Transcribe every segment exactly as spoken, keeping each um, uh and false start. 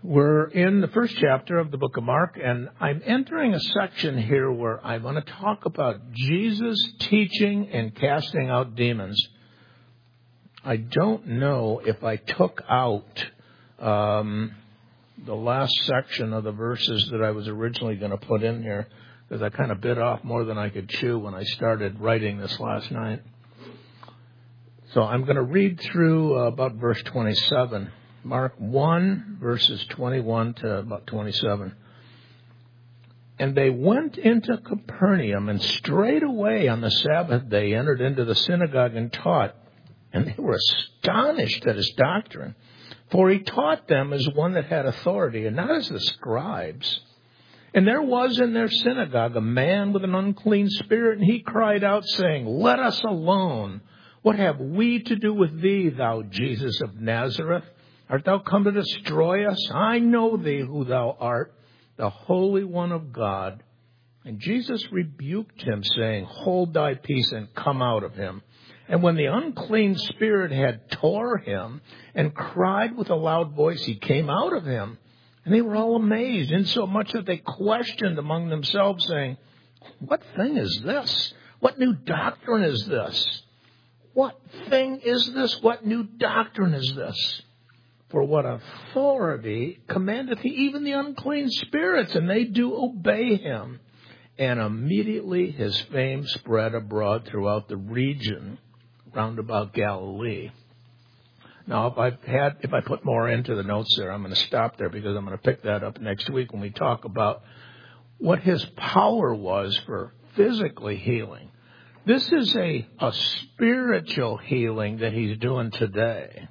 We're in the first chapter of the book of Mark, and I'm entering a section here where I want to talk about Jesus teaching and casting out demons. I don't know if I took out um, the last section of the verses that I was originally going to put in here, because I kind of bit off more than I could chew when I started writing this last night. So I'm going to read through uh, about verse twenty-seven. Mark one, verses twenty-one to about twenty-seven. And they went into Capernaum, and straightway on the Sabbath day entered into the synagogue and taught. And they were astonished at his doctrine, for he taught them as one that had authority, and not as the scribes. And there was in their synagogue a man with an unclean spirit, and he cried out, saying, Let us alone. What have we to do with thee, thou Jesus of Nazareth? Art thou come to destroy us? I know thee who thou art, the Holy One of God. And Jesus rebuked him, saying, Hold thy peace and come out of him. And when the unclean spirit had tore him and cried with a loud voice, he came out of him. And they were all amazed, insomuch that they questioned among themselves, saying, What thing is this? What new doctrine is this? What thing is this? What new doctrine is this? For what authority commandeth he even the unclean spirits, and they do obey him. And immediately his fame spread abroad throughout the region round about Galilee. Now, if I had, if I put more into the notes there, I'm going to stop there because I'm going to pick that up next week when we talk about what his power was for physically healing. This is a, a spiritual healing that he's doing today.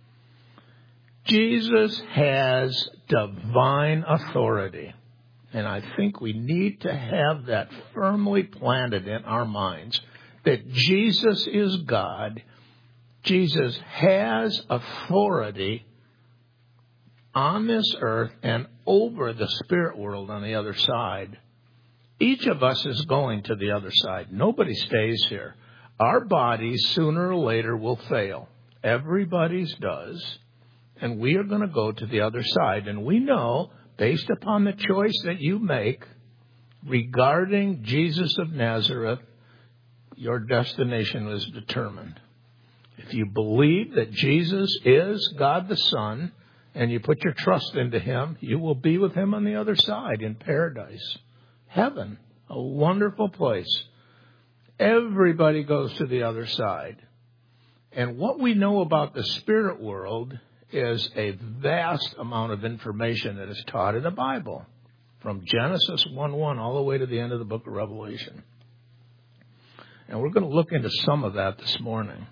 Jesus has divine authority, and I think we need to have that firmly planted in our minds, that Jesus is God. Jesus has authority on this earth and over the spirit world on the other side. Each of us is going to the other side. Nobody stays here. Our bodies, sooner or later, will fail. Everybody's does. And we are going to go to the other side. And we know, based upon the choice that you make regarding Jesus of Nazareth, your destination is determined. If you believe that Jesus is God the Son, and you put your trust into him, you will be with him on the other side in paradise. Heaven, a wonderful place. Everybody goes to the other side. And what we know about the spirit world is a vast amount of information that is taught in the Bible, from Genesis one one all the way to the end of the book of Revelation. And we're going to look into some of that this morning.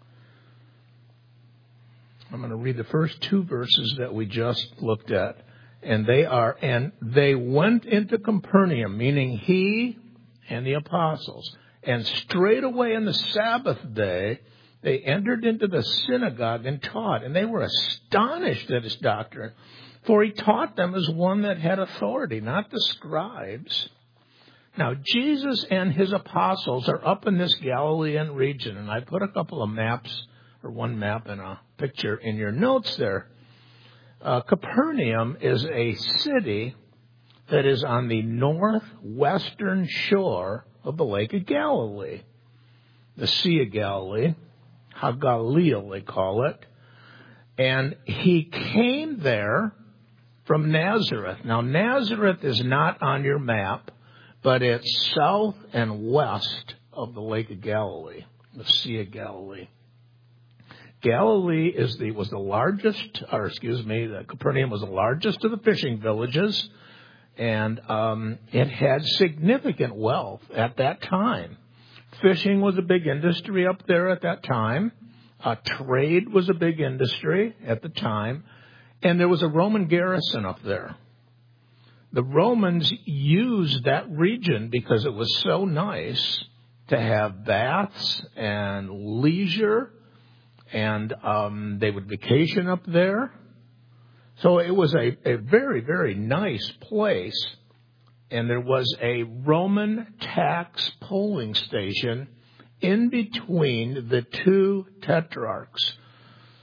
I'm going to read the first two verses that we just looked at. And they are, and they went into Capernaum, meaning he and the apostles. And straightway on the Sabbath day, they entered into the synagogue and taught, and they were astonished at his doctrine, for he taught them as one that had authority, not the scribes. Now, Jesus and his apostles are up in this Galilean region, and I put a couple of maps, or one map and a picture in your notes there. Uh, Capernaum is a city that is on the northwestern shore of the Lake of Galilee, the Sea of Galilee. Hagalil, they call it. And he came there from Nazareth. Now, Nazareth is not on your map, but it's south and west of the Lake of Galilee, the Sea of Galilee. Galilee is the was the largest, or excuse me, the Capernaum was the largest of the fishing villages, and um, it had significant wealth at that time. Fishing was a big industry up there at that time. Uh, trade was a big industry at the time. And there was a Roman garrison up there. The Romans used that region because it was so nice to have baths and leisure. And um, they would vacation up there. So it was a, a very, very nice place. And there was a Roman tax polling station in between the two tetrarchs,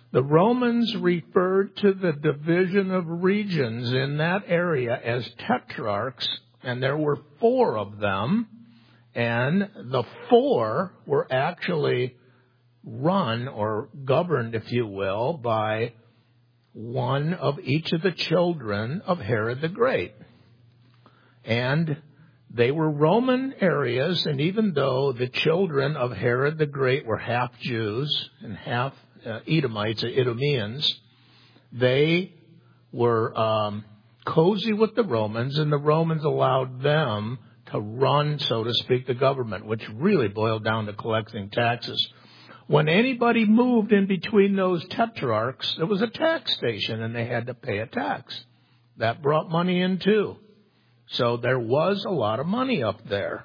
The Romans referred to the division of regions in that area as tetrarchs, and there were four of them, and the four were actually run or governed, if you will, by one of each of the children of Herod the Great. And they were Roman areas, and even though the children of Herod the Great were half Jews and half uh, Edomites or Idumeans, they were um, cozy with the Romans, and the Romans allowed them to run, so to speak, the government, which really boiled down to collecting taxes. When anybody moved in between those tetrarchs, there was a tax station, and they had to pay a tax. That brought money in, too. So there was a lot of money up there.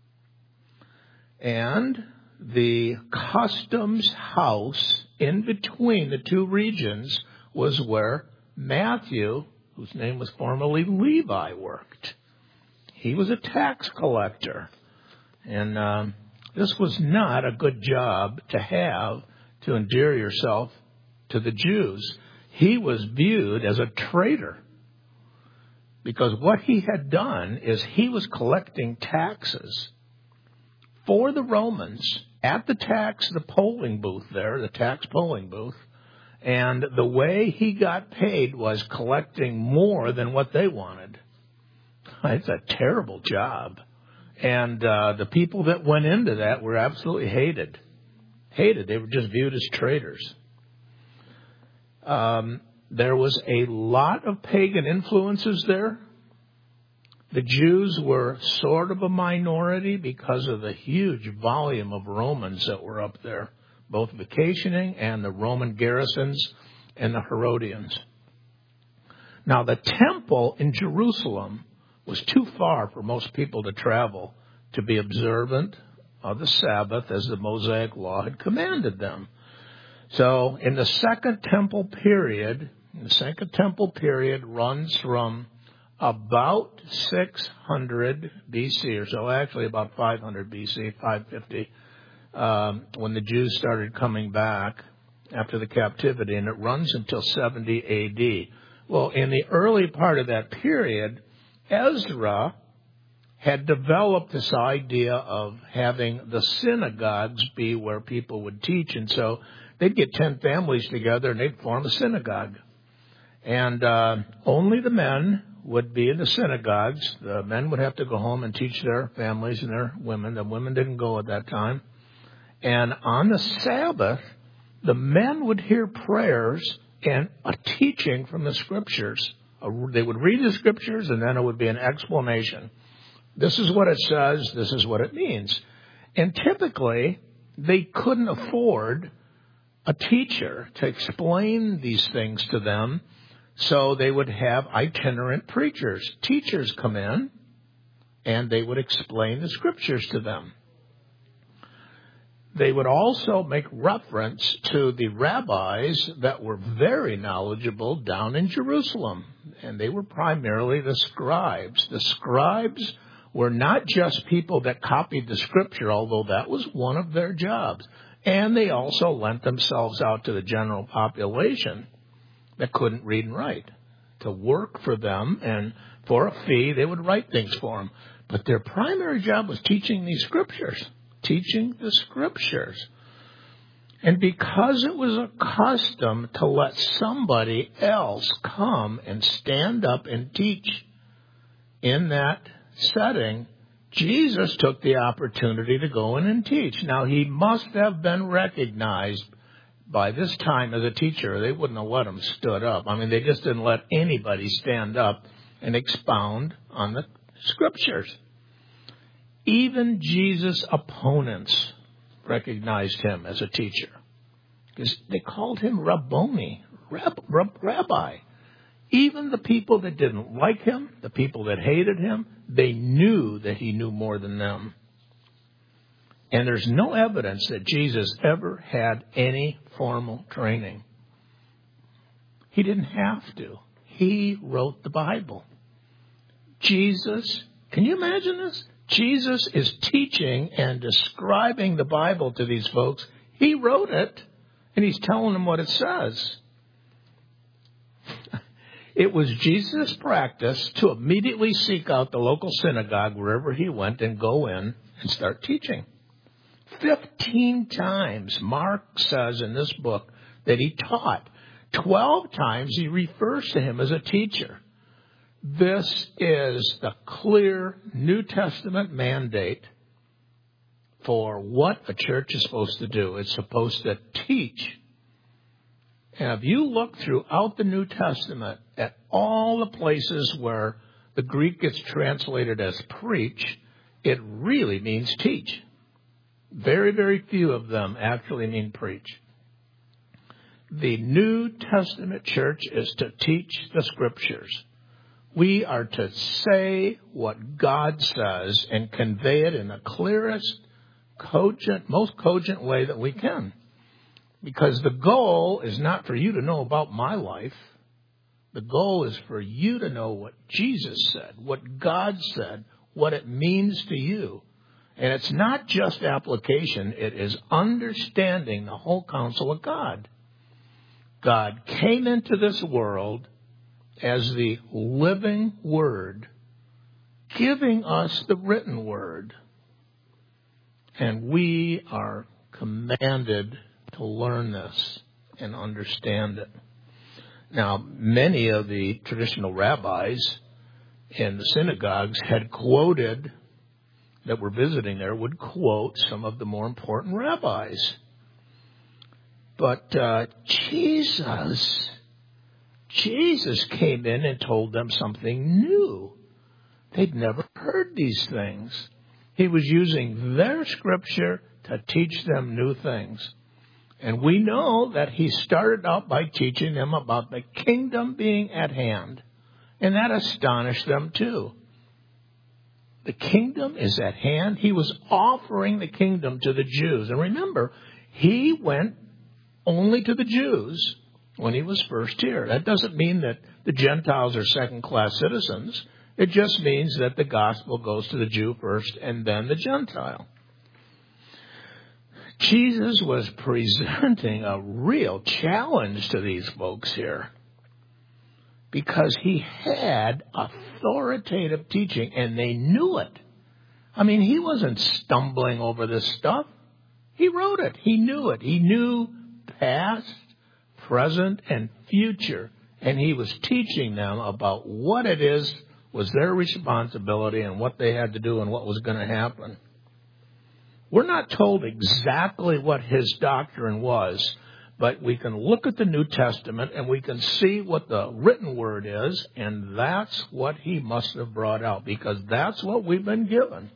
And the customs house in between the two regions was where Matthew, whose name was formerly Levi, worked. He was a tax collector. And um, this was not a good job to have to endear yourself to the Jews. He was viewed as a traitor. Because what he had done is he was collecting taxes for the Romans at the tax, the polling booth there, the tax polling booth. And the way he got paid was collecting more than what they wanted. It's a terrible job. And uh, the people that went into that were absolutely hated. Hated. They were just viewed as traitors. Um, there was a lot of pagan influences there. The Jews were sort of a minority because of the huge volume of Romans that were up there, both vacationing and the Roman garrisons and the Herodians. Now, the temple in Jerusalem was too far for most people to travel to be observant of the Sabbath as the Mosaic law had commanded them. So in the Second Temple period, the Second Temple period runs from about six hundred B C or so, actually about five hundred B C, five fifty, um, when the Jews started coming back after the captivity, and it runs until seventy A D. Well, in the early part of that period, Ezra had developed this idea of having the synagogues be where people would teach, and so they'd get ten families together and they'd form a synagogue. And uh, only the men would be in the synagogues. The men would have to go home and teach their families and their women. The women didn't go at that time. And on the Sabbath, the men would hear prayers and a teaching from the Scriptures. They would read the Scriptures, and then it would be an explanation. This is what it says. This is what it means. And typically, they couldn't afford a teacher to explain these things to them, so they would have itinerant preachers. Teachers come in, and they would explain the Scriptures to them. They would also make reference to the rabbis that were very knowledgeable down in Jerusalem, and they were primarily the scribes. The scribes were not just people that copied the Scripture, although that was one of their jobs. And they also lent themselves out to the general population that couldn't read and write, to work for them, and for a fee, they would write things for them. But their primary job was teaching these Scriptures, teaching the Scriptures. And because it was a custom to let somebody else come and stand up and teach in that setting, Jesus took the opportunity to go in and teach. Now, he must have been recognized by this time as a teacher. They wouldn't have let him stood up. I mean, they just didn't let anybody stand up and expound on the Scriptures. Even Jesus' opponents recognized him as a teacher, because they called him Rabboni, rab, rab, rabbi. Even the people that didn't like him, the people that hated him, they knew that he knew more than them. And there's no evidence that Jesus ever had any formal training. He didn't have to. He wrote the Bible. Jesus, can you imagine this? Jesus is teaching and describing the Bible to these folks. He wrote it. And he's telling them what it says. It was Jesus' practice to immediately seek out the local synagogue wherever he went and go in and start teaching. Fifteen times Mark says in this book that he taught. Twelve times he refers to him as a teacher. This is the clear New Testament mandate for what a church is supposed to do. It's supposed to teach. And if you look throughout the New Testament at all the places where the Greek gets translated as preach, it really means teach. Very, very few of them actually mean preach. The New Testament church is to teach the Scriptures. We are to say what God says and convey it in the clearest, cogent, most cogent way that we can. Because the goal is not for you to know about my life. The goal is for you to know what Jesus said, what God said, what it means to you. And it's not just application, it is understanding the whole counsel of God. God came into this world as the living Word, giving us the written Word. And we are commanded to learn this and understand it. Now, many of the traditional rabbis in the synagogues had quoted, that were visiting there, would quote some of the more important rabbis. But uh, Jesus, Jesus came in and told them something new. They'd never heard these things. He was using their Scripture to teach them new things. And we know that he started out by teaching them about the kingdom being at hand. And that astonished them too. The kingdom is at hand. He was offering the kingdom to the Jews. And remember, he went only to the Jews when he was first here. That doesn't mean that the Gentiles are second-class citizens. It just means that the gospel goes to the Jew first and then the Gentile. Jesus was presenting a real challenge to these folks here because he had authoritative teaching and they knew it. I mean, he wasn't stumbling over this stuff. He wrote it. He knew it. He knew past, present, and future. And he was teaching them about what it is was their responsibility and what they had to do and what was going to happen. We're not told exactly what his doctrine was, but we can look at the New Testament and we can see what the written word is, and that's what he must have brought out, because that's what we've been given.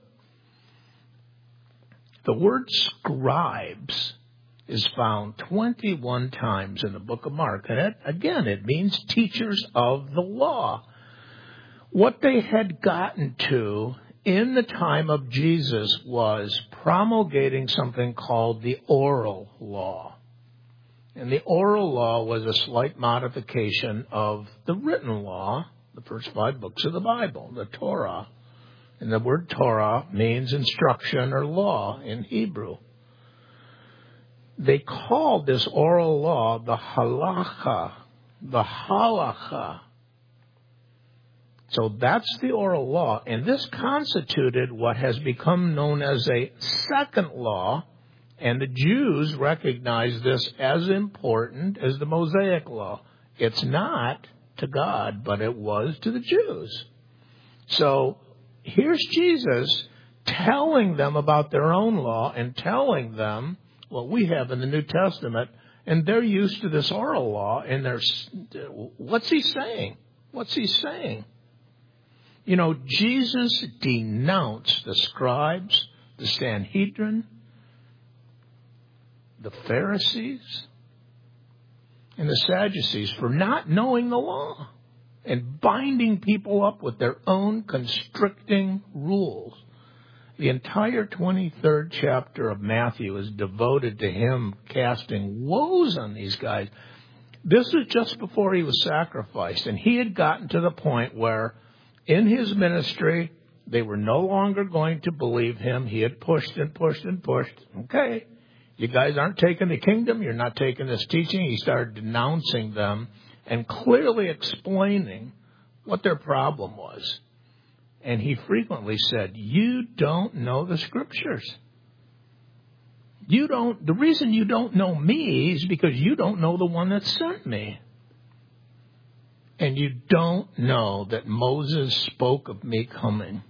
The word scribes is found twenty-one times in the book of Mark, and it, again, it means teachers of the law. What they had gotten to in the time of Jesus was promulgating something called the oral law. And the oral law was a slight modification of the written law, the first five books of the Bible, the Torah. And the word Torah means instruction or law in Hebrew. They called this oral law the halacha, the halacha. So that's the oral law, and this constituted what has become known as a second law, and the Jews recognize this as important as the Mosaic law. It's not to God, but it was to the Jews. So here's Jesus telling them about their own law and telling them what we have in the New Testament, and they're used to this oral law, and they're, what's he saying? What's he saying? You know, Jesus denounced the scribes, the Sanhedrin, the Pharisees, and the Sadducees for not knowing the law and binding people up with their own constricting rules. The entire twenty-third chapter of Matthew is devoted to him casting woes on these guys. This was just before he was sacrificed, and he had gotten to the point where in his ministry, they were no longer going to believe him. He had pushed and pushed and pushed. Okay. You guys aren't taking the kingdom. You're not taking this teaching. He started denouncing them and clearly explaining what their problem was. And he frequently said, you don't know the scriptures. You don't, the reason you don't know me is because you don't know the one that sent me. And you don't know that Moses spoke of me coming.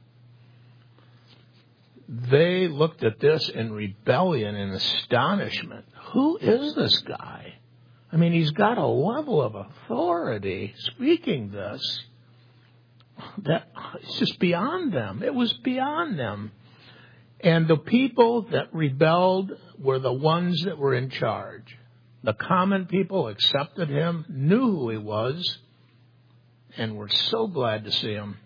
They looked at this in rebellion and astonishment. Who is this guy? I mean, he's got a level of authority speaking this that it's just beyond them. It was beyond them. And the people that rebelled were the ones that were in charge. The common people accepted him, knew who he was, and were so glad to see him.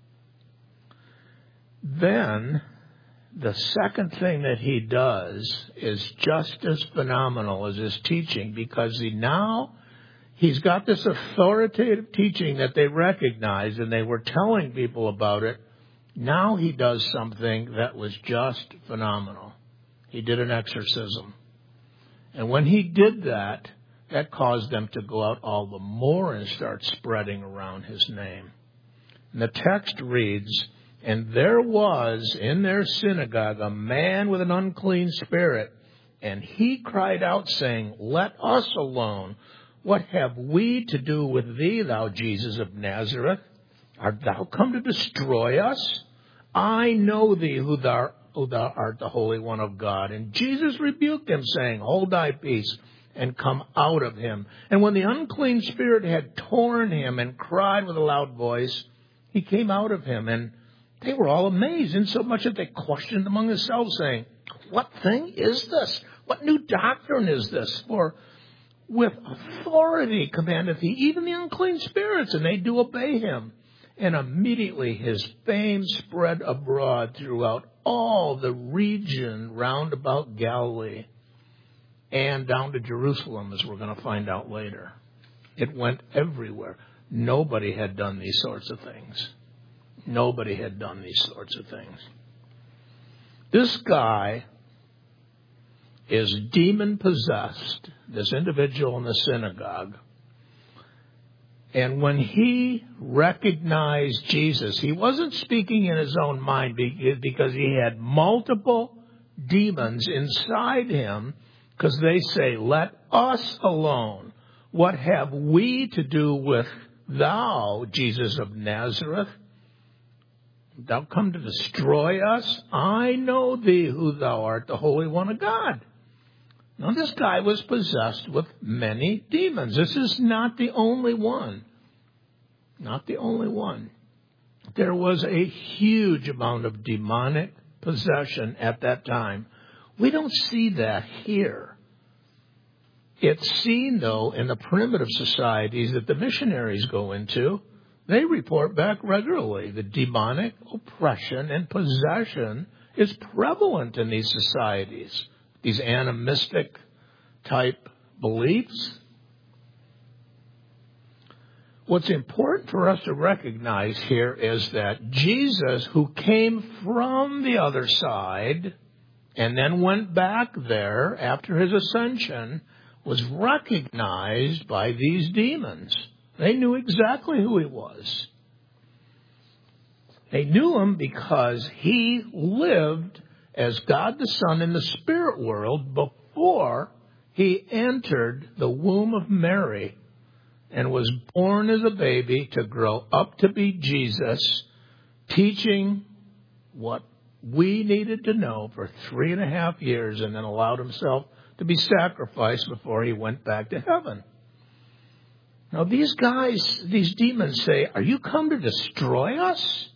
Then, the second thing that he does is just as phenomenal as his teaching, because he now, he's got this authoritative teaching that they recognize, and they were telling people about it. Now he does something that was just phenomenal. He did an exorcism. And when he did that, that caused them to go out all the more and start spreading around his name. And the text reads, and there was in their synagogue a man with an unclean spirit, and he cried out, saying, let us alone. What have we to do with thee, thou Jesus of Nazareth? Art thou come to destroy us? I know thee, who thou, who thou art, the Holy One of God. And Jesus rebuked him, saying, hold thy peace, and come out of him. And when the unclean spirit had torn him and cried with a loud voice, he came out of him. And they were all amazed, insomuch that they questioned among themselves, saying, what thing is this? What new doctrine is this? For with authority commandeth he even the unclean spirits, and they do obey him. And immediately his fame spread abroad throughout all the region round about Galilee and down to Jerusalem, as we're going to find out later. It went everywhere. Nobody had done these sorts of things. Nobody had done these sorts of things. This guy is demon-possessed, this individual in the synagogue. And when he recognized Jesus, he wasn't speaking in his own mind because he had multiple demons inside him, because they say, let us alone. What have we to do with thou, Jesus of Nazareth? Thou come to destroy us? I know thee, who thou art, the Holy One of God. Now, this guy was possessed with many demons. This is not the only one. Not the only one. There was a huge amount of demonic possession at that time. We don't see that here. It's seen, though, in the primitive societies that the missionaries go into. They report back regularly. The demonic oppression and possession is prevalent in these societies. These animistic type beliefs. What's important for us to recognize here is that Jesus, who came from the other side and then went back there after his ascension, was recognized by these demons. They knew exactly who he was. They knew him because he lived as God the Son in the spirit world before he entered the womb of Mary and was born as a baby to grow up to be Jesus, teaching what we needed to know for three and a half years, and then allowed himself to be sacrificed before he went back to heaven. Now these guys, these demons say, are you come to destroy us?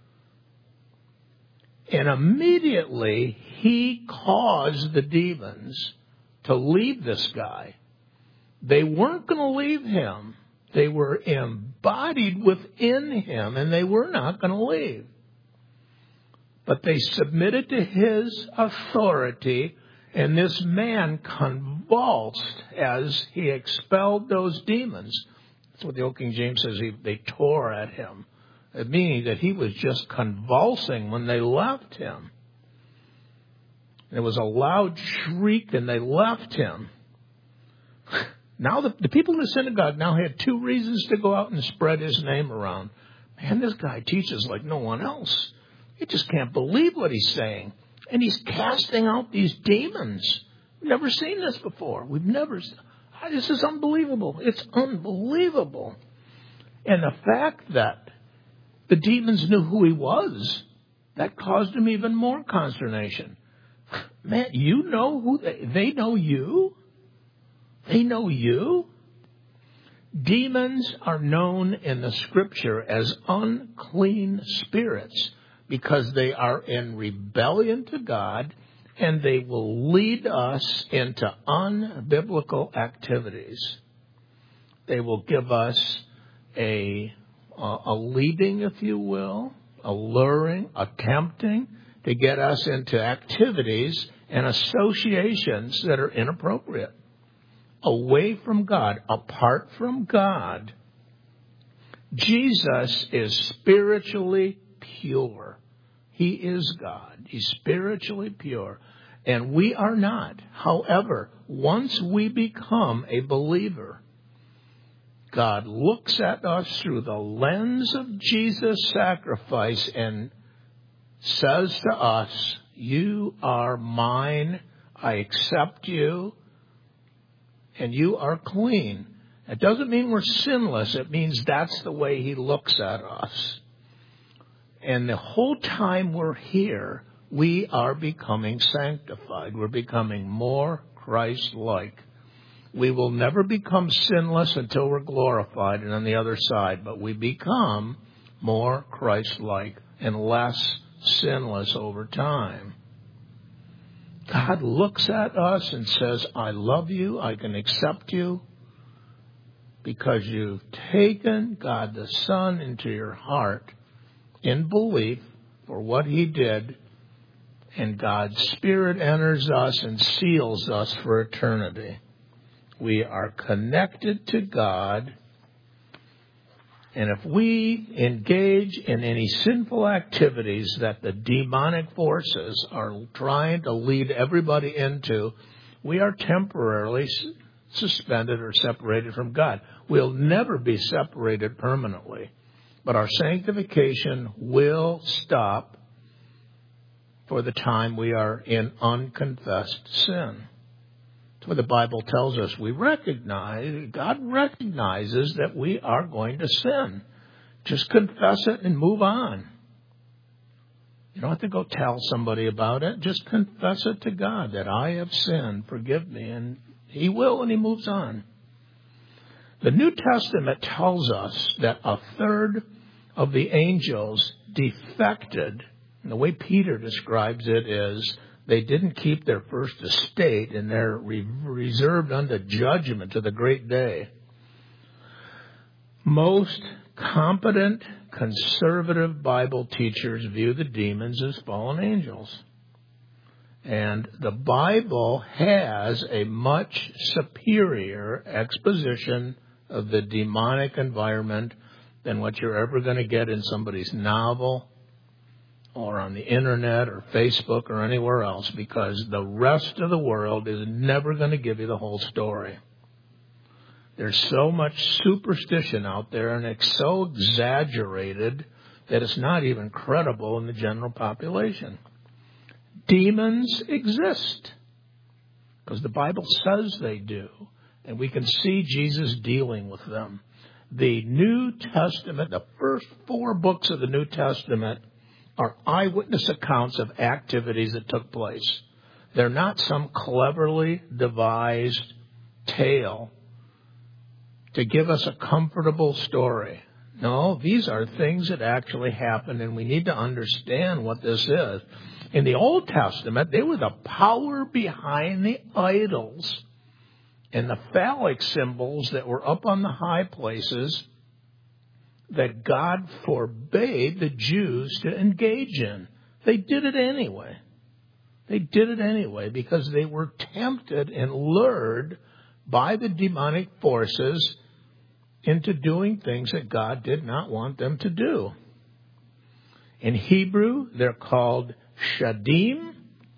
And immediately he caused the demons to leave this guy. They weren't going to leave him. They were embodied within him, and they were not going to leave. But they submitted to his authority, and this man convulsed as he expelled those demons. That's what the Old King James says, he, they tore at him. Meaning that he was just convulsing when they left him. There was a loud shriek, and they left him. Now the, the people in the synagogue now had two reasons to go out and spread his name around. Man, this guy teaches like no one else. You just can't believe what he's saying. And he's casting out these demons. We've never seen this before. We've never. This is unbelievable. It's unbelievable. And the fact that the demons knew who he was, that caused him even more consternation. Man, you know who they, they know you? They know you? Demons are known in the Scripture as unclean spirits because they are in rebellion to God, and they will lead us into unbiblical activities. They will give us a, a leading, if you will, a luring, a tempting to get us into activities and associations that are inappropriate. Away from God, apart from God. Jesus is spiritually pure. He is God. He's spiritually pure. And we are not. However, once we become a believer, God looks at us through the lens of Jesus' sacrifice and says to us, you are mine. I accept you. And you are clean. It doesn't mean we're sinless. It means that's the way he looks at us. And the whole time we're here, we are becoming sanctified. We're becoming more Christ-like. We will never become sinless until we're glorified and on the other side. But we become more Christ-like and less sinless over time. God looks at us and says, I love you, I can accept you, because you've taken God the Son into your heart in belief for what he did, and God's Spirit enters us and seals us for eternity. We are connected to God, and if we engage in any sinful activities that the demonic forces are trying to lead everybody into, we are temporarily suspended or separated from God. We'll never be separated permanently, but our sanctification will stop for the time we are in unconfessed sin. That's what the Bible tells us. We recognize, God recognizes that we are going to sin. Just confess it and move on. You don't have to go tell somebody about it. Just confess it to God that I have sinned. Forgive me. And he will, and he moves on. The New Testament tells us that a third of the angels defected. And the way Peter describes it is, they didn't keep their first estate, and they're re- reserved unto judgment to the great day. Most competent, conservative Bible teachers view the demons as fallen angels. And the Bible has a much superior exposition of the demonic environment than what you're ever going to get in somebody's novel or on the internet or Facebook or anywhere else, because the rest of the world is never going to give you the whole story. There's so much superstition out there, and it's so exaggerated that it's not even credible in the general population. Demons exist because the Bible says they do, and we can see Jesus dealing with them. The New Testament, the first four books of the New Testament, are eyewitness accounts of activities that took place. They're not some cleverly devised tale to give us a comfortable story. No, these are things that actually happened, and we need to understand what this is. In the Old Testament, they were the power behind the idols and the phallic symbols that were up on the high places that God forbade the Jews to engage in. They did it anyway. They did it anyway because they were tempted and lured by the demonic forces into doing things that God did not want them to do. In Hebrew, they're called shadim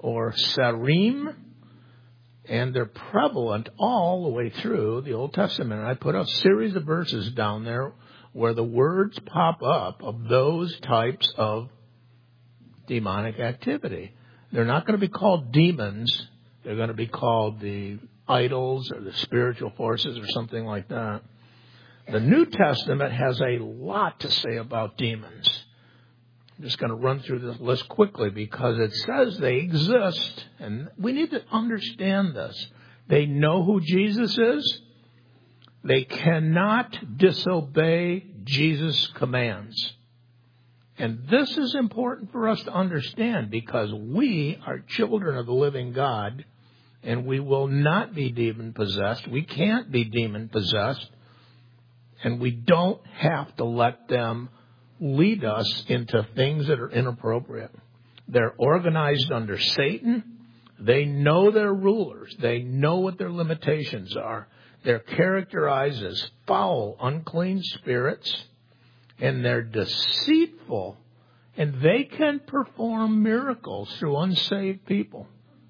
or Sarim, and they're prevalent all the way through the Old Testament. And I put a series of verses down there where the words pop up of those types of demonic activity. They're not going to be called demons. They're going to be called the idols or the spiritual forces or something like that. The New Testament has a lot to say about demons. I'm just going to run through this list quickly because it says they exist, and we need to understand this. They know who Jesus is. They cannot disobey Jesus' commands. And this is important for us to understand because we are children of the living God, and we will not be demon-possessed. We can't be demon-possessed, and we don't have to let them lead us into things that are inappropriate. They're organized under Satan. They know their rulers. They know what their limitations are. They're characterized as foul, unclean spirits, and they're deceitful, and they can perform miracles through unsaved people.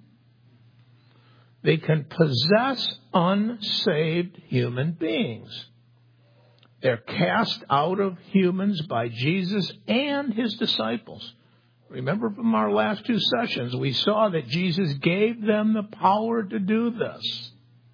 They can possess unsaved human beings. They're cast out of humans by Jesus and his disciples. Remember from our last two sessions, we saw that Jesus gave them the power to do this.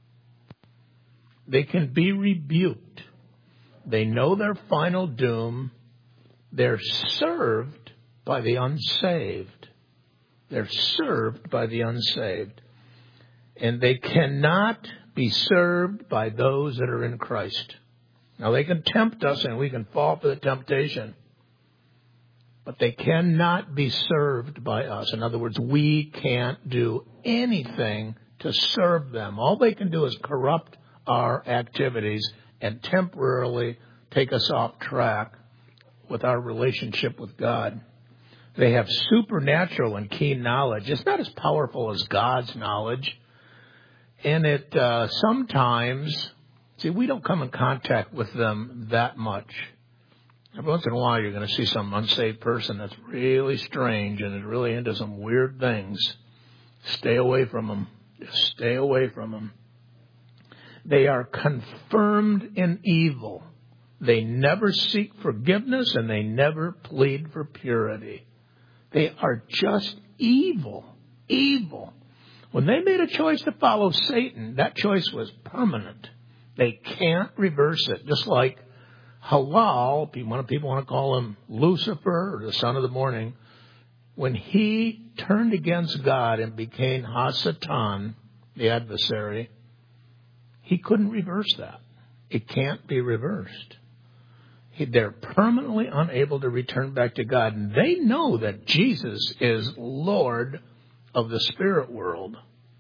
They can be rebuked. They know their final doom. They're served by the unsaved. They're served by the unsaved. And they cannot be served by those that are in Christ. Now, they can tempt us and we can fall for the temptation. But they cannot be served by us. In other words, we can't do anything to serve them. All they can do is corrupt our activities and temporarily take us off track with our relationship with God. They have supernatural and keen knowledge. It's not as powerful as God's knowledge. And it uh, sometimes, see, we don't come in contact with them that much. Every once in a while, you're going to see some unsaved person that's really strange and is really into some weird things. Stay away from them. Just stay away from them. They are confirmed in evil. They never seek forgiveness and they never plead for purity. They are just evil, evil. When they made a choice to follow Satan, that choice was permanent. They can't reverse it. Just like Halal, people want to call him Lucifer or the son of the morning, when he turned against God and became Hasatan, the adversary, he couldn't reverse that. It can't be reversed. They're permanently unable to return back to God. And they know that Jesus is Lord of the spirit world.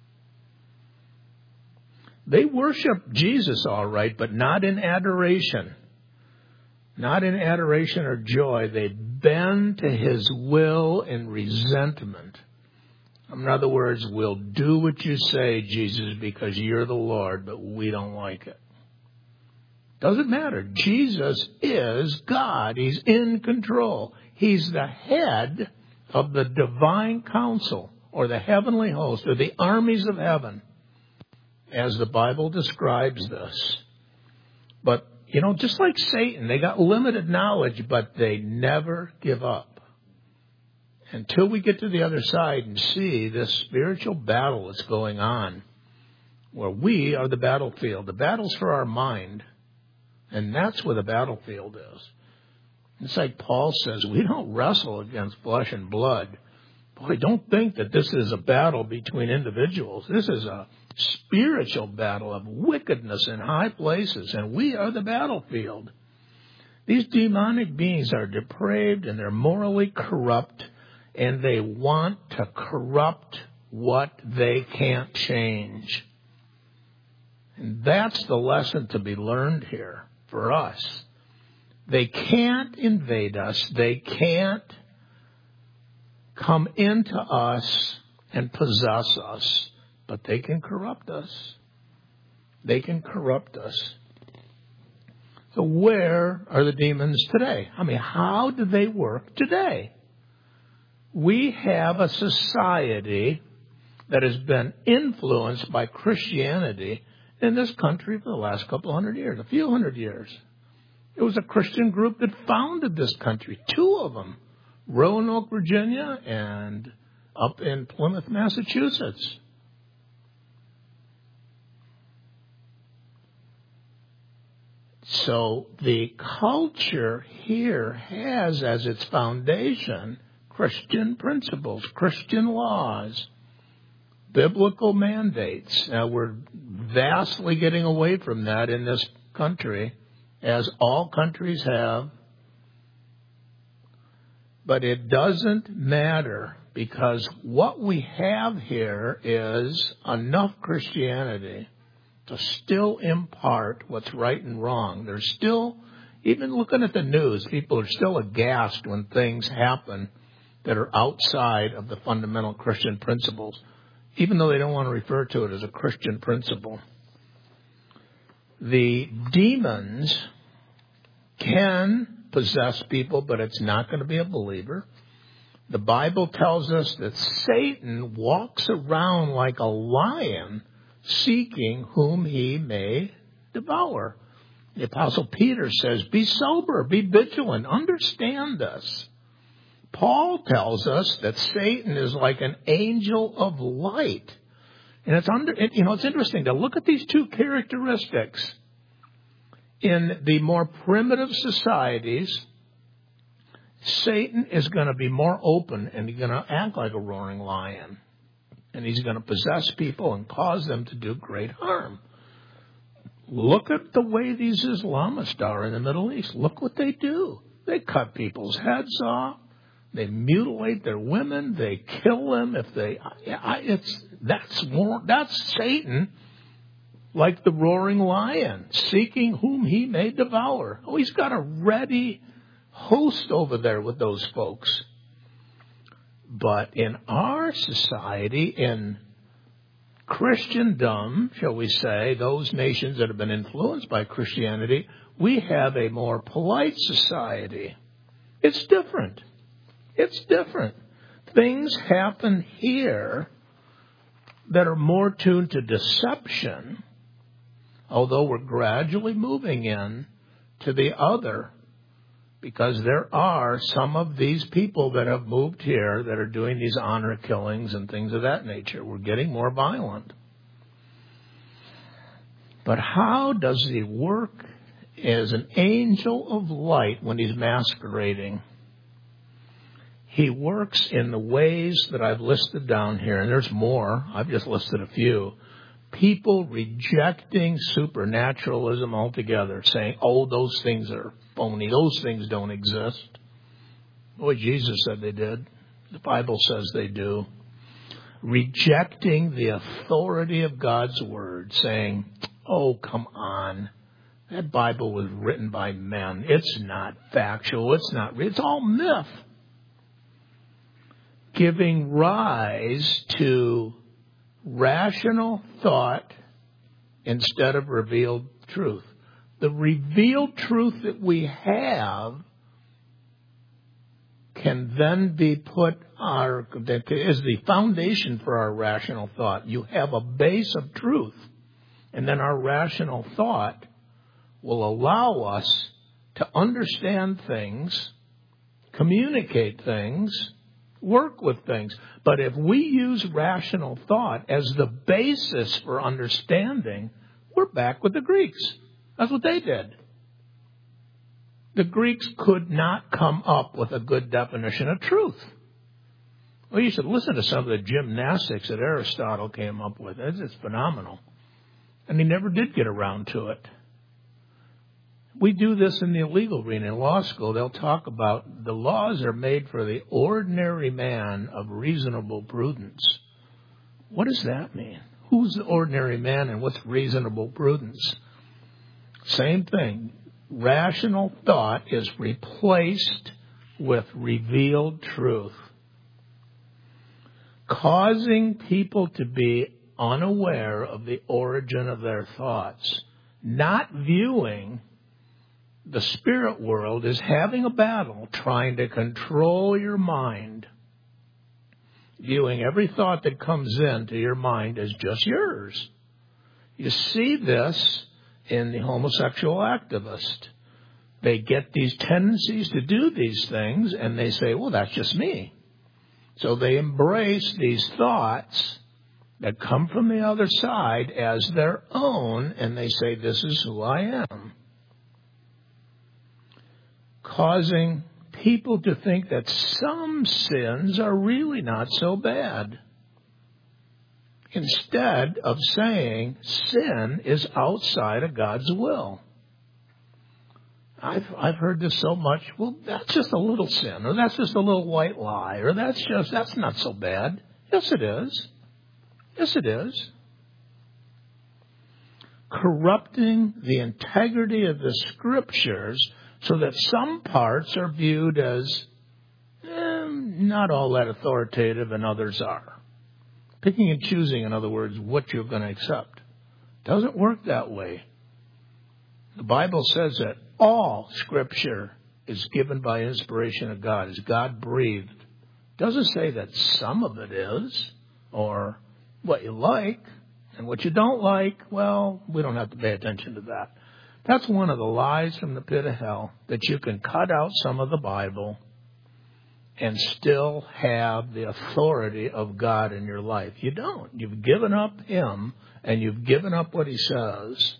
They worship Jesus all right, but not in adoration. Not in adoration or joy. They bend to his will in resentment. In other words, we'll do what you say, Jesus, because you're the Lord, but we don't like it. Doesn't matter. Jesus is God. He's in control. He's the head of the divine council or the heavenly host or the armies of heaven, as the Bible describes this. But, you know, just like Satan, they got limited knowledge, but they never give up. Until we get to the other side and see this spiritual battle that's going on, where we are the battlefield. The battle's for our mind. And that's where the battlefield is. It's like Paul says, we don't wrestle against flesh and blood. Boy, don't think that this is a battle between individuals. This is a spiritual battle of wickedness in high places, and we are the battlefield. These demonic beings are depraved and they're morally corrupt, and they want to corrupt what they can't change. And that's the lesson to be learned here. For us, they can't invade us. They can't come into us and possess us, but they can corrupt us. They can corrupt us. So where are the demons today? I mean, how do they work today? We have a society that has been influenced by Christianity in this country for the last couple hundred years, a few hundred years. It was a Christian group that founded this country, two of them, Roanoke, Virginia, and up in Plymouth, Massachusetts. So the culture here has as its foundation Christian principles, Christian laws, biblical mandates. Now, we're vastly getting away from that in this country, as all countries have. But it doesn't matter, because what we have here is enough Christianity to still impart what's right and wrong. There's still, even looking at the news, people are still aghast when things happen that are outside of the fundamental Christian principles, even though they don't want to refer to it as a Christian principle. The demons can possess people, but it's not going to be a believer. The Bible tells us that Satan walks around like a lion, seeking whom he may devour. The Apostle Peter says, be sober, be vigilant, understand this. Paul tells us that Satan is like an angel of light. And it's under, you know, it's interesting to look at these two characteristics. In the more primitive societies, Satan is going to be more open and he's going to act like a roaring lion. And he's going to possess people and cause them to do great harm. Look at the way these Islamists are in the Middle East. Look what they do. They cut people's heads off. They mutilate their women. They kill them if they. It's that's more. That's Satan, like the roaring lion, seeking whom he may devour. Oh, he's got a ready host over there with those folks. But in our society, in Christendom, shall we say, those nations that have been influenced by Christianity, we have a more polite society. It's different. It's different. Things happen here that are more tuned to deception, although we're gradually moving in to the other, because there are some of these people that have moved here that are doing these honor killings and things of that nature. We're getting more violent. But how does he work as an angel of light when he's masquerading? He works in the ways that I've listed down here, and there's more. I've just listed a few. People rejecting supernaturalism altogether, saying, oh, those things are phony. Those things don't exist. Boy, Jesus said they did. The Bible says they do. Rejecting the authority of God's Word, saying, oh, come on. That Bible was written by men. It's not factual. It's not. It's all myth. Giving rise to rational thought instead of revealed truth. The revealed truth that we have can then be put our that is the foundation for our rational thought. You have a base of truth, and then our rational thought will allow us to understand things, communicate things, work with things. But if we use rational thought as the basis for understanding, we're back with the Greeks. That's what they did. The Greeks could not come up with a good definition of truth. Well, you should listen to some of the gymnastics that Aristotle came up with. It's, it's phenomenal. And he never did get around to it. We do this in the legal arena. In law school, they'll talk about the laws are made for the ordinary man of reasonable prudence. What does that mean? Who's the ordinary man and what's reasonable prudence? Same thing. Rational thought is replaced with revealed truth, causing people to be unaware of the origin of their thoughts, not viewing the spirit world as having a battle trying to control your mind viewing every thought that comes into your mind as just yours. You see this in the homosexual activist. They get these tendencies to do these things, and they say, well, that's just me. So they embrace these thoughts that come from the other side as their own, and they say, this is who I am. Causing people to think that some sins are really not so bad, instead of saying sin is outside of God's will. I've I've heard this so much. Well, that's just a little sin, or that's just a little white lie, or that's just that's not so bad. Yes, it is. Yes, it is. Corrupting the integrity of the Scriptures so that some parts are viewed as eh, not all that authoritative and others are. Picking and choosing, in other words, what you're going to accept. Doesn't work that way. The Bible says that all Scripture is given by inspiration of God, is God-breathed. Doesn't say that some of it is, or what you like, and what you don't like, well, we don't have to pay attention to that. That's one of the lies from the pit of hell, that you can cut out some of the Bible and still have the authority of God in your life. You don't. You've given up Him, and you've given up what He says.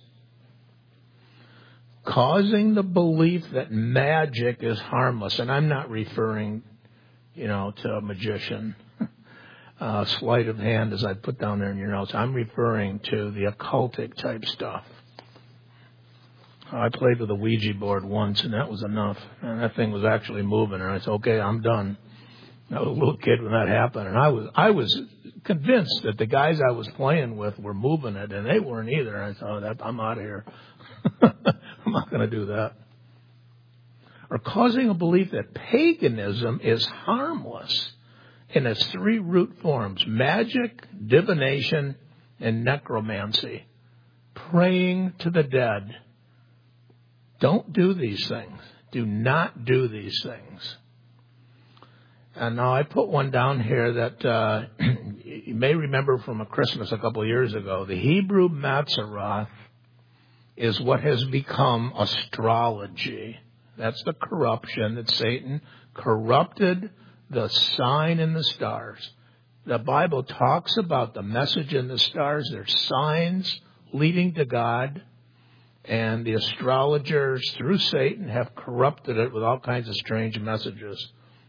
Causing the belief that magic is harmless. And I'm not referring, you know, to a magician. Uh, sleight of hand, as I put down there in your notes. I'm referring to the occultic type stuff. I played with a Ouija board once, and that was enough. And that thing was actually moving, and I said, okay, I'm done. I was a little kid when that happened, and I was I was convinced that the guys I was playing with were moving it, and they weren't either. And I thought, oh, I'm out of here. I'm not going to do that. Or causing a belief that paganism is harmless in its three root forms: magic, divination, and necromancy. Praying to the dead. Don't do these things. Do not do these things. And now I put one down here that uh, you may remember from a Christmas a couple of years ago. The Hebrew Mazzaroth is what has become astrology. That's the corruption that Satan corrupted the sign in the stars. The Bible talks about the message in the stars. They're signs leading to God. And the astrologers, through Satan, have corrupted it with all kinds of strange messages.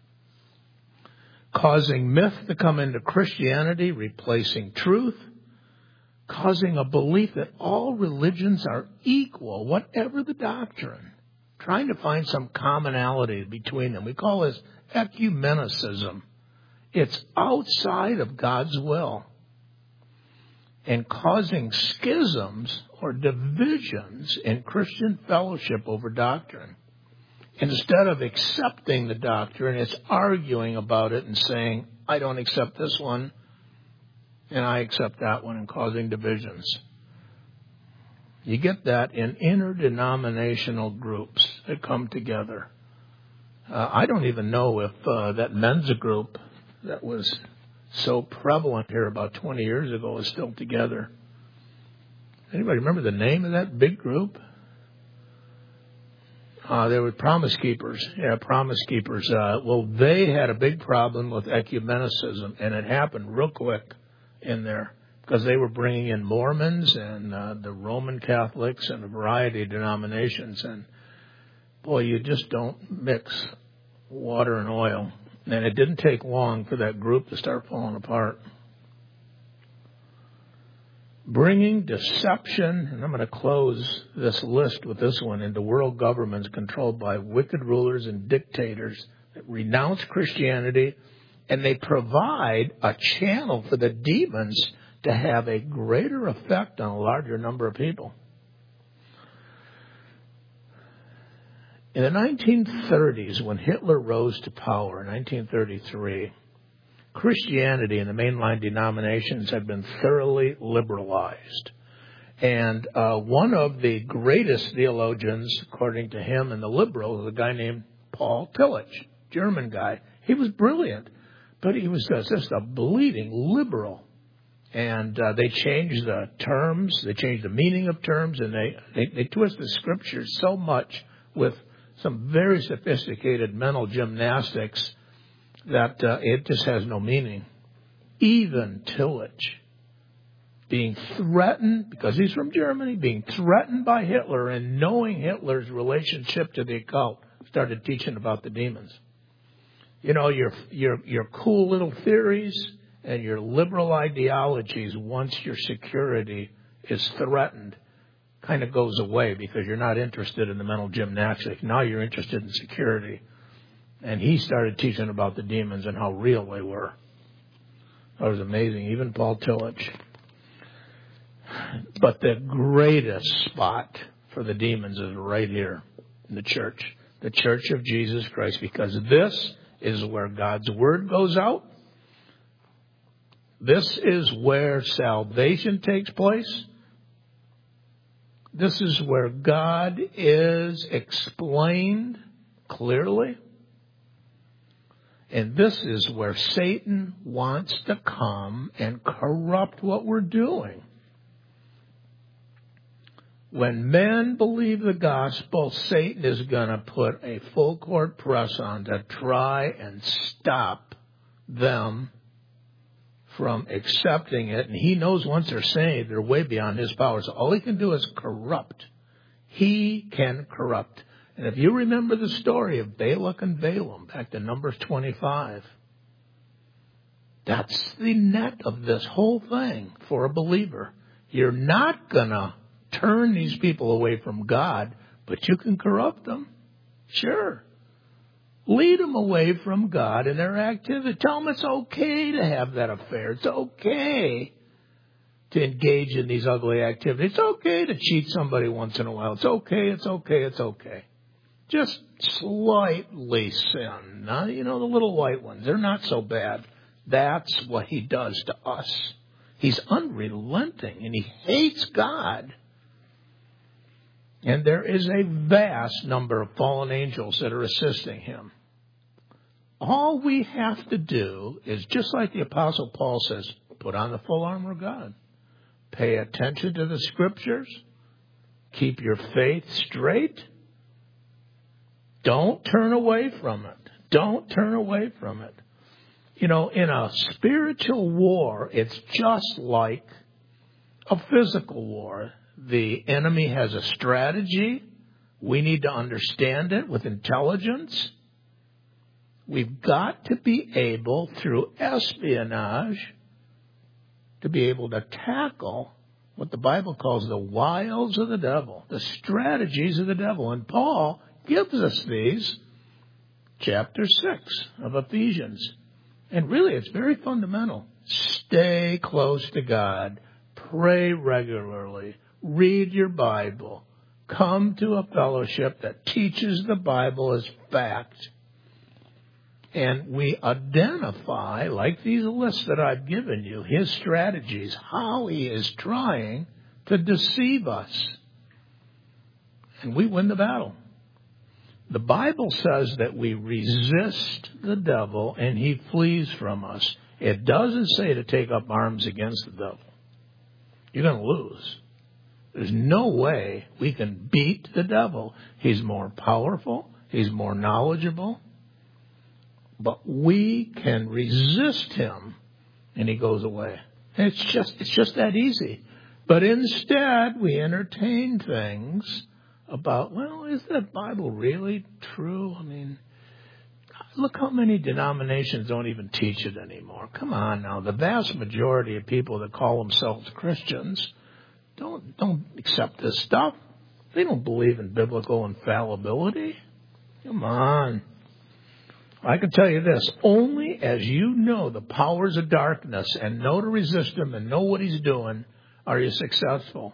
Causing myth to come into Christianity, replacing truth. Causing a belief that all religions are equal, whatever the doctrine. Trying to find some commonality between them. We call this ecumenicism. It's outside of God's will. And causing schisms or divisions in Christian fellowship over doctrine. Instead of accepting the doctrine, it's arguing about it and saying, I don't accept this one, and I accept that one, and causing divisions. You get that in interdenominational groups that come together. Uh, I don't even know if uh, that men's group that was so prevalent here about twenty years ago is still together. Anybody remember the name of that big group? Uh, they were Promise Keepers. Yeah, Promise Keepers. Uh, well, they had a big problem with ecumenicism, and it happened real quick in there because they were bringing in Mormons and uh, the Roman Catholics and a variety of denominations. And, boy, you just don't mix water and oil. And it didn't take long for that group to start falling apart. Bringing deception, and I'm going to close this list with this one, into world governments controlled by wicked rulers and dictators that renounce Christianity, and they provide a channel for the demons to have a greater effect on a larger number of people. In the nineteen thirties, when Hitler rose to power in nineteen thirty-three, Christianity and the mainline denominations had been thoroughly liberalized. And uh, one of the greatest theologians, according to him and the liberals, was a guy named Paul Tillich, German guy. He was brilliant. but he was just a bleeding liberal. And uh, they changed the terms, they changed the meaning of terms, and they, they, they twisted scriptures so much with some very sophisticated mental gymnastics that uh, it just has no meaning. Even Tillich, being threatened, because he's from Germany, being threatened by Hitler and knowing Hitler's relationship to the occult, started teaching about the demons. You know, your your your cool little theories and your liberal ideologies, once your security is threatened, kind of goes away because you're not interested in the mental gymnastics. Now you're interested in security. And he started teaching about the demons and how real they were. That was amazing. Even Paul Tillich. But the greatest spot for the demons is right here in the church. The Church of Jesus Christ. Because this is where God's Word goes out. This is where salvation takes place. This is where God is explained clearly. And this is where Satan wants to come and corrupt what we're doing. When men believe the gospel, Satan is going to put a full court press on to try and stop them from accepting it. And he knows once they're saved, they're way beyond his power. So all he can do is corrupt. He can corrupt. And if you remember the story of Balak and Balaam, back to Numbers twenty-five, that's the net of this whole thing for a believer. You're not going to turn these people away from God, but you can corrupt them. Sure. Lead them away from God and their activity. Tell them it's okay to have that affair. It's okay to engage in these ugly activities. It's okay to cheat somebody once in a while. It's okay, it's okay, it's okay. Just slightly sin. Now, you know, the little white ones, they're not so bad. That's what he does to us. He's unrelenting and he hates God. And there is a vast number of fallen angels that are assisting him. All we have to do is, just like the Apostle Paul says, put on the full armor of God. Pay attention to the Scriptures. Keep your faith straight. Don't turn away from it. Don't turn away from it. You know, in a spiritual war, it's just like a physical war. The enemy has a strategy. We need to understand it with intelligence. We've got to be able, through espionage, to be able to tackle what the Bible calls the wiles of the devil, the strategies of the devil. And Paul gives us these, chapter six of Ephesians. And really, it's very fundamental. Stay close to God. Pray regularly. Read your Bible. Come to a fellowship that teaches the Bible as fact. And we identify, like these lists that I've given you, his strategies, how he is trying to deceive us. And we win the battle. The Bible says that we resist the devil and he flees from us. It doesn't say to take up arms against the devil. You're going to lose. There's no way we can beat the devil. He's more powerful. He's more knowledgeable. But we can resist him and he goes away. It's just, it's just that easy. But instead, we entertain things about, well, is that Bible really true? I mean, look how many denominations don't even teach it anymore. Come on now. The vast majority of people that call themselves Christians don't, don't accept this stuff. They don't believe in biblical infallibility. Come on. I can tell you this, only as you know the powers of darkness and know to resist them and know what he's doing, are you successful.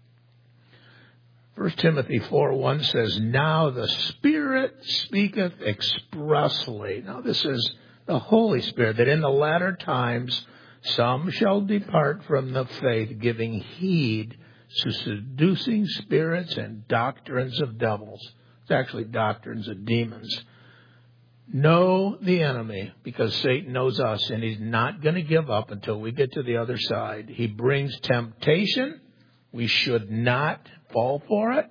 First Timothy four one says, now the Spirit speaketh expressly. Now this is the Holy Spirit, that in the latter times some shall depart from the faith, giving heed to seducing spirits and doctrines of devils. It's actually doctrines of demons. know the enemy, because Satan knows us, and he's not going to give up until we get to the other side. He brings temptation. We should not fall for it.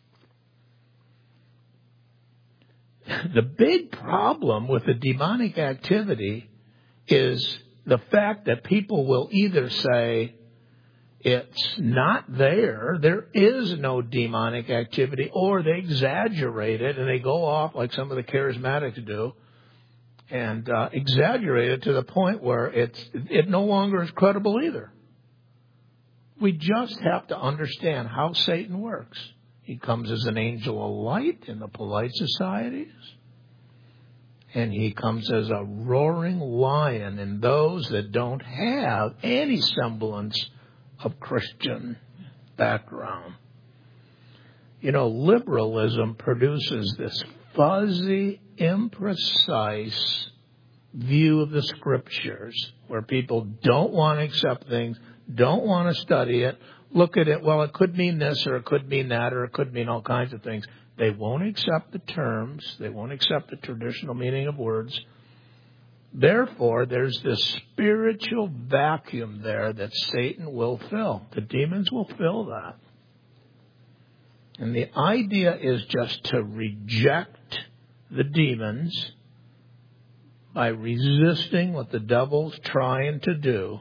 The big problem with the demonic activity is the fact that people will either say, it's not there, there is no demonic activity, or they exaggerate it and they go off like some of the charismatics do and uh, exaggerate it to the point where it's it no longer is credible either. We just have to understand how Satan works. He comes as an angel of light in the polite societies, and he comes as a roaring lion in those that don't have any semblance of Christian background. You know, liberalism produces this fuzzy, imprecise view of the Scriptures where people don't want to accept things, don't want to study it, look at it, well, it could mean this or it could mean that or it could mean all kinds of things. They won't accept the terms. They won't accept the traditional meaning of words. Therefore, there's this spiritual vacuum there that Satan will fill. The demons will fill that. And the idea is just to reject the demons by resisting what the devil's trying to do.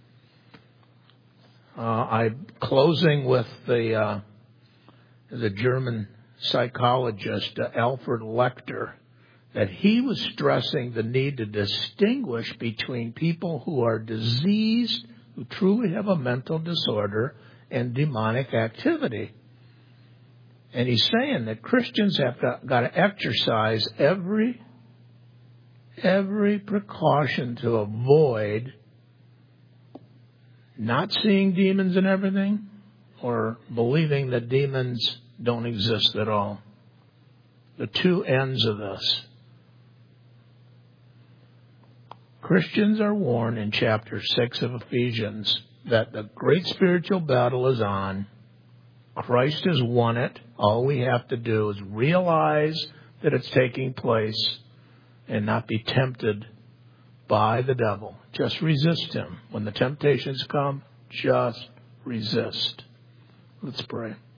Uh, I'm closing with the, uh, the German psychologist, uh, Alfred Lecter, that he was stressing the need to distinguish between people who are diseased, who truly have a mental disorder, and demonic activity. And he's saying that Christians have got, got to exercise every, every precaution to avoid not seeing demons and everything, or believing that demons don't exist at all. The two ends of this. Christians are warned in chapter six of Ephesians that the great spiritual battle is on. Christ has won it. All we have to do is realize that it's taking place and not be tempted by the devil. Just resist him. When the temptations come, just resist. Let's pray.